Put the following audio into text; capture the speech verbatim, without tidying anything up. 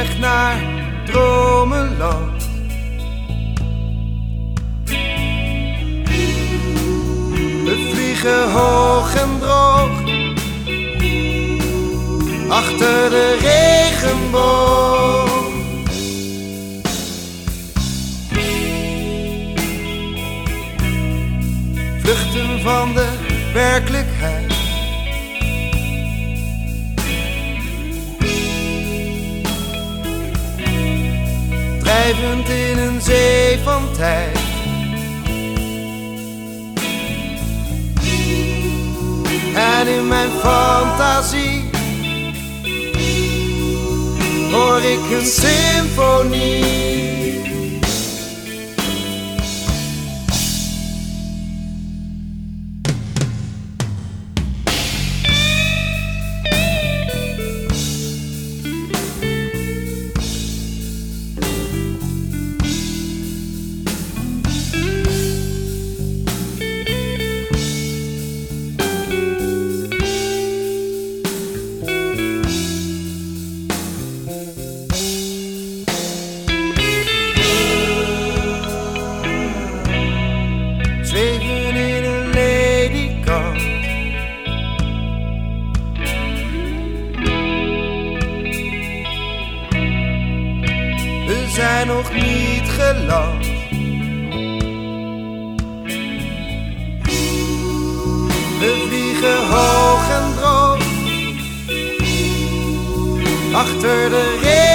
weg naar dromenland. We vliegen hoog en droog achter de regenboog. Vluchten van de werkelijkheid. Drijvend in een zee van tijd. En in mijn fantasie hoor ik een symfonie. Zweven in een ledikant. We zijn nog niet geland. We vliegen hoog en droog achter de regen.